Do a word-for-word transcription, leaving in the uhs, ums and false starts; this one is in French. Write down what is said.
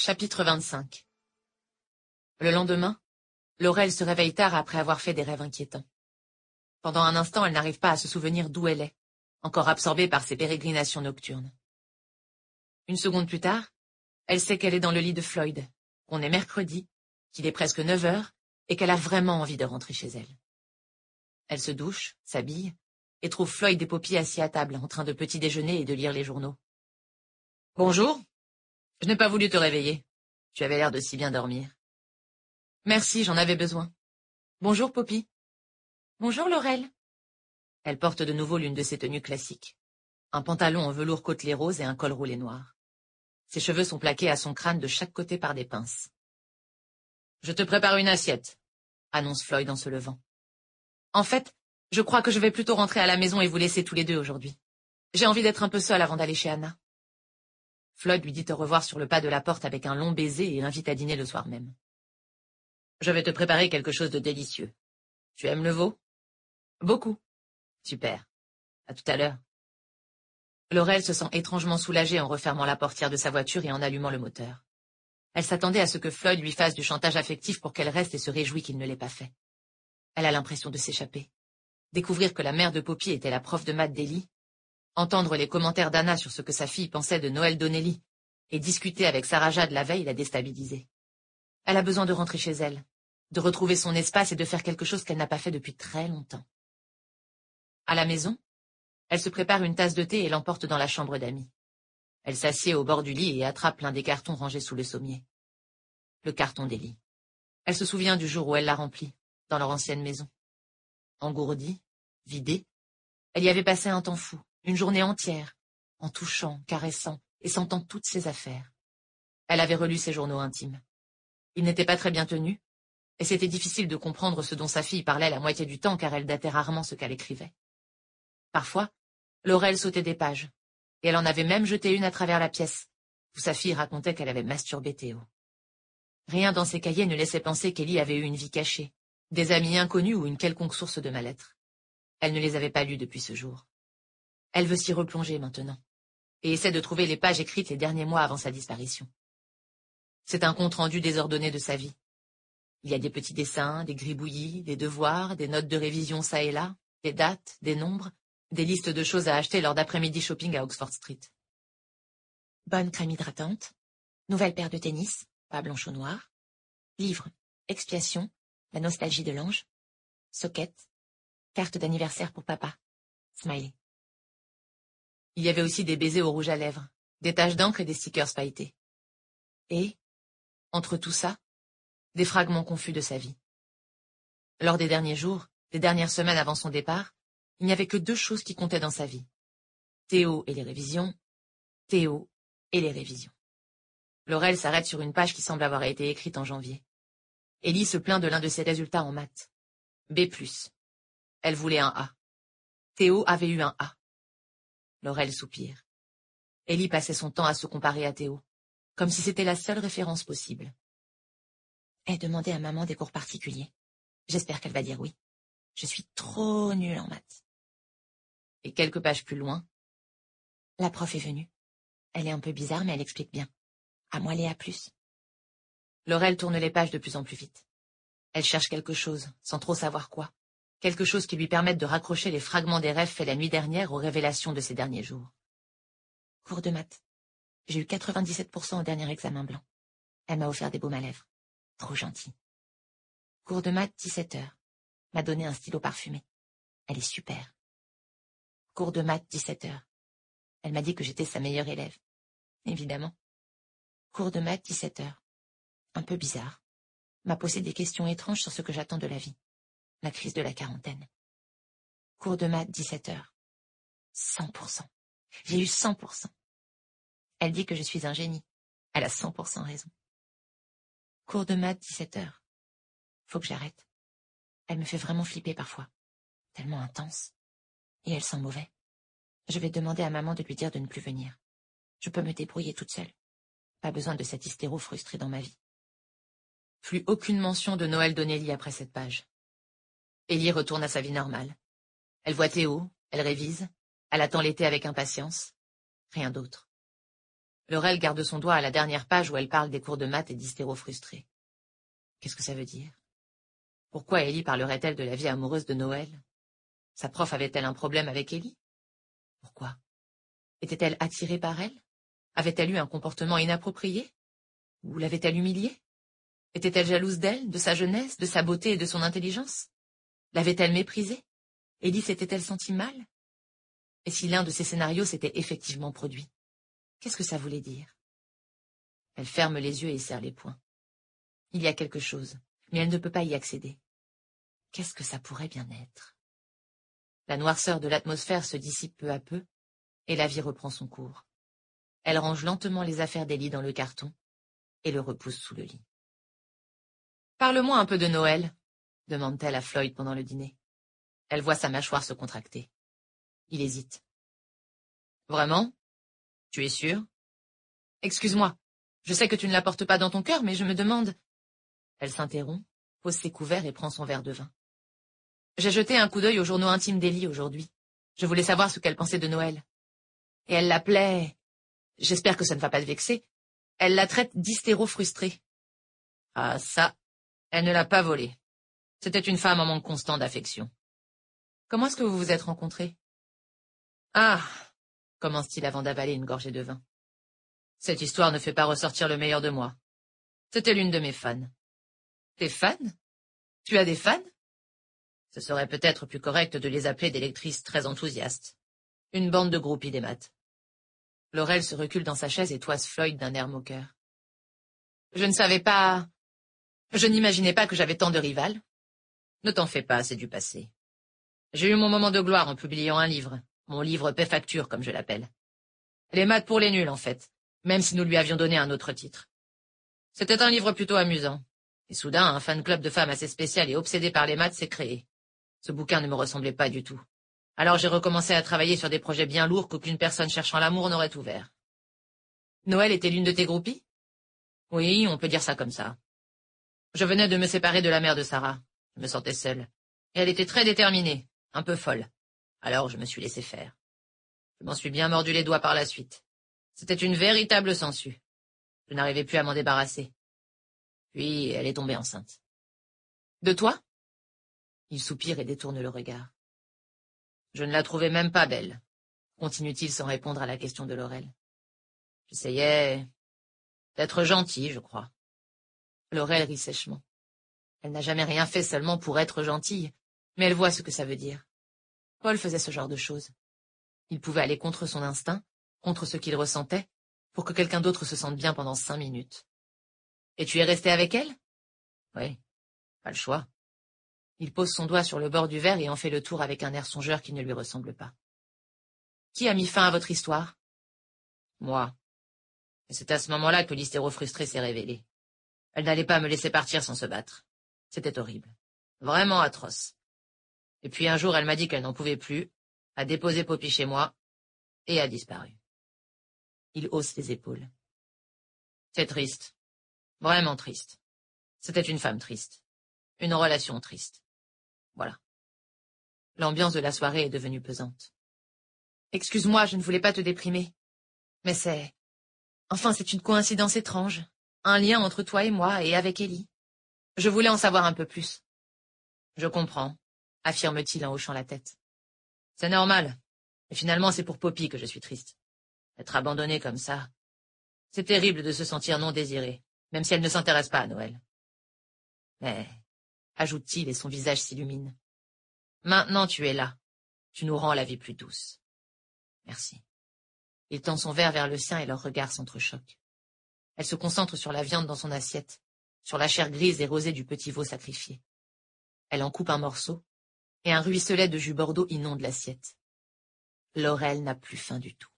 Chapitre vingt-cinq. Le lendemain, Laurel se réveille tard après avoir fait des rêves inquiétants. Pendant un instant, elle n'arrive pas à se souvenir d'où elle est, encore absorbée par ses pérégrinations nocturnes. Une seconde plus tard, elle sait qu'elle est dans le lit de Floyd, qu'on est mercredi, qu'il est presque neuf heures et qu'elle a vraiment envie de rentrer chez elle. Elle se douche, s'habille et trouve Floyd et Poppy assis à table, en train de petit déjeuner et de lire les journaux. « Bonjour. Je n'ai pas voulu te réveiller. Tu avais l'air de si bien dormir. »« Merci, j'en avais besoin. Bonjour, Poppy. »« Bonjour, Laurel. » Elle porte de nouveau l'une de ses tenues classiques. Un pantalon en velours côtelé rose et un col roulé noir. Ses cheveux sont plaqués à son crâne de chaque côté par des pinces. « Je te prépare une assiette, » annonce Floyd en se levant. « En fait, je crois que je vais plutôt rentrer à la maison et vous laisser tous les deux aujourd'hui. J'ai envie d'être un peu seule avant d'aller chez Anna. » Floyd lui dit au revoir sur le pas de la porte avec un long baiser et l'invite à dîner le soir même. « Je vais te préparer quelque chose de délicieux. Tu aimes le veau ? » ?»« Beaucoup. »« Super. À tout à l'heure. » Laurel se sent étrangement soulagée en refermant la portière de sa voiture et en allumant le moteur. Elle s'attendait à ce que Floyd lui fasse du chantage affectif pour qu'elle reste et se réjouit qu'il ne l'ait pas fait. Elle a l'impression de s'échapper. Découvrir que la mère de Poppy était la prof de maths d'Ellie, entendre les commentaires d'Anna sur ce que sa fille pensait de Noël Donnelly et discuter avec Sarah Jade la veille l'a déstabilisée. Elle a besoin de rentrer chez elle, de retrouver son espace et de faire quelque chose qu'elle n'a pas fait depuis très longtemps. À la maison, elle se prépare une tasse de thé et l'emporte dans la chambre d'amis. Elle s'assied au bord du lit et attrape l'un des cartons rangés sous le sommier. Le carton d'Ellie. Elle se souvient du jour où elle l'a rempli, dans leur ancienne maison. Engourdie, vidée, elle y avait passé un temps fou, une journée entière, en touchant, caressant et sentant toutes ses affaires. Elle avait relu ses journaux intimes. Ils n'étaient pas très bien tenus, et c'était difficile de comprendre ce dont sa fille parlait la moitié du temps car elle datait rarement ce qu'elle écrivait. Parfois, Laurel sautait des pages, et elle en avait même jeté une à travers la pièce, où sa fille racontait qu'elle avait masturbé Théo. Rien dans ses cahiers ne laissait penser qu'Ellie avait eu une vie cachée, des amis inconnus ou une quelconque source de mal-être. Elle ne les avait pas lus depuis ce jour. Elle veut s'y replonger maintenant, et essaie de trouver les pages écrites les derniers mois avant sa disparition. C'est un compte-rendu désordonné de sa vie. Il y a des petits dessins, des gribouillis, des devoirs, des notes de révision ça et là, des dates, des nombres, des listes de choses à acheter lors d'après-midi shopping à Oxford Street. Bonne crème hydratante, nouvelle paire de tennis, pas blanche ou noire, livre, expiation, la nostalgie de l'ange, socket, carte d'anniversaire pour papa, smiley. Il y avait aussi des baisers au rouge à lèvres, des taches d'encre et des stickers pailletés. Et, entre tout ça, des fragments confus de sa vie. Lors des derniers jours, des dernières semaines avant son départ, il n'y avait que deux choses qui comptaient dans sa vie. Théo et les révisions, Théo et les révisions. Laurel s'arrête sur une page qui semble avoir été écrite en janvier. Ellie se plaint de l'un de ses résultats en maths. B plus. Elle voulait un A. Théo avait eu un A. Laurel soupire. Ellie passait son temps à se comparer à Théo, comme si c'était la seule référence possible. Elle demandait à maman des cours particuliers. J'espère qu'elle va dire oui. Je suis trop nulle en maths. Et quelques pages plus loin, la prof est venue. Elle est un peu bizarre, mais elle explique bien. À moi les A plus. Laurel tourne les pages de plus en plus vite. Elle cherche quelque chose, sans trop savoir quoi. Quelque chose qui lui permette de raccrocher les fragments des rêves faits la nuit dernière aux révélations de ces derniers jours. Cours de maths. J'ai eu quatre-vingt-dix-sept pour cent au dernier examen blanc. Elle m'a offert des baumes à lèvres. Trop gentil. Cours de maths, dix-sept heures. M'a donné un stylo parfumé. Elle est super. Cours de maths, dix-sept heures. Elle m'a dit que j'étais sa meilleure élève. Évidemment. Cours de maths, dix-sept heures. Un peu bizarre. M'a posé des questions étranges sur ce que j'attends de la vie. La crise de la quarantaine. Cours de maths, dix-sept heures. cent pour cent. J'ai eu cent pour cent. Elle dit que je suis un génie. Elle a cent pour cent raison. Cours de maths, dix-sept heures. Faut que j'arrête. Elle me fait vraiment flipper parfois. Tellement intense. Et elle sent mauvais. Je vais demander à maman de lui dire de ne plus venir. Je peux me débrouiller toute seule. Pas besoin de cet hystéro frustré dans ma vie. Plus aucune mention de Noël Donnelly après cette page. Ellie retourne à sa vie normale. Elle voit Théo, elle révise, elle attend l'été avec impatience. Rien d'autre. Laurel garde son doigt à la dernière page où elle parle des cours de maths et d'hystéro frustrés. Qu'est-ce que ça veut dire? Pourquoi Ellie parlerait-elle de la vie amoureuse de Noël? Sa prof avait-elle un problème avec Ellie? Pourquoi? Était-elle attirée par elle? Avait-elle eu un comportement inapproprié? Ou l'avait-elle humiliée? Était-elle jalouse d'elle, de sa jeunesse, de sa beauté et de son intelligence? L'avait-elle méprisée? Ellie s'était-elle sentie mal? Et si l'un de ces scénarios s'était effectivement produit? Qu'est-ce que ça voulait dire? Elle ferme les yeux et serre les poings. Il y a quelque chose, mais elle ne peut pas y accéder. Qu'est-ce que ça pourrait bien être? La noirceur de l'atmosphère se dissipe peu à peu, et la vie reprend son cours. Elle range lentement les affaires d'Ellie dans le carton, et le repousse sous le lit. « Parle-moi un peu de Noël », demande-t-elle à Floyd pendant le dîner. Elle voit sa mâchoire se contracter. Il hésite. « Vraiment? Tu es sûr? Excuse-moi, je sais que tu ne la portes pas dans ton cœur, mais je me demande... » Elle s'interrompt, pose ses couverts et prend son verre de vin. « J'ai jeté un coup d'œil aux journaux intimes d'Ellie aujourd'hui. Je voulais savoir ce qu'elle pensait de Noël. Et elle l'appelait... J'espère que ça ne va pas te vexer. Elle la traite d'hystéro frustrée. Ah ça, elle ne l'a pas volée. C'était une femme en manque constant d'affection. Comment est-ce que vous vous êtes rencontrés? Ah, commence-t-il avant d'avaler une gorgée de vin. Cette histoire ne fait pas ressortir le meilleur de moi. C'était l'une de mes fans. Tes fans? Tu as des fans? Ce serait peut-être plus correct de les appeler des lectrices très enthousiastes. Une bande de groupies des maths. Laurel se recule dans sa chaise et toise Floyd d'un air moqueur. Je ne savais pas... Je n'imaginais pas que j'avais tant de rivales. Ne t'en fais pas, c'est du passé. J'ai eu mon moment de gloire en publiant un livre, mon livre paix facture comme je l'appelle. Les maths pour les nuls en fait, même si nous lui avions donné un autre titre. C'était un livre plutôt amusant. Et soudain, un fan club de femmes assez spécial et obsédé par les maths s'est créé. Ce bouquin ne me ressemblait pas du tout. Alors j'ai recommencé à travailler sur des projets bien lourds qu'aucune personne cherchant l'amour n'aurait ouvert. Noël était l'une de tes groupies? Oui, on peut dire ça comme ça. Je venais de me séparer de la mère de Sarah. Je me sentais seule. Et elle était très déterminée, un peu folle. Alors je me suis laissé faire. Je m'en suis bien mordu les doigts par la suite. C'était une véritable sangsue. Je n'arrivais plus à m'en débarrasser. Puis elle est tombée enceinte. De toi? Il soupire et détourne le regard. Je ne la trouvais même pas belle, continue-t-il sans répondre à la question de Laurel. J'essayais d'être gentille, je crois. Laurel rit sèchement. Elle n'a jamais rien fait seulement pour être gentille, mais elle voit ce que ça veut dire. Paul faisait ce genre de choses. Il pouvait aller contre son instinct, contre ce qu'il ressentait, pour que quelqu'un d'autre se sente bien pendant cinq minutes. Et tu es resté avec elle? Oui, pas le choix. Il pose son doigt sur le bord du verre et en fait le tour avec un air songeur qui ne lui ressemble pas. Qui a mis fin à votre histoire? Moi. Et c'est à ce moment-là que l'hystéro frustrée s'est révélée. Elle n'allait pas me laisser partir sans se battre. C'était horrible. Vraiment atroce. Et puis un jour, elle m'a dit qu'elle n'en pouvait plus, a déposé Poppy chez moi, et a disparu. Il hausse les épaules. C'est triste. Vraiment triste. C'était une femme triste. Une relation triste. Voilà. L'ambiance de la soirée est devenue pesante. Excuse-moi, je ne voulais pas te déprimer. Mais c'est... Enfin, c'est une coïncidence étrange. Un lien entre toi et moi, et avec Ellie. Je voulais en savoir un peu plus. Je comprends, affirme-t-il en hochant la tête. C'est normal. Et finalement, c'est pour Poppy que je suis triste. Être abandonnée comme ça. C'est terrible de se sentir non désirée, même si elle ne s'intéresse pas à Noël. Mais, ajoute-t-il et son visage s'illumine. Maintenant tu es là. Tu nous rends la vie plus douce. Merci. Il tend son verre vers le sien et leurs regards s'entrechoquent. Elle se concentre sur la viande dans son assiette, sur la chair grise et rosée du petit veau sacrifié. Elle en coupe un morceau, et un ruisselet de jus Bordeaux inonde l'assiette. Laurel n'a plus faim du tout.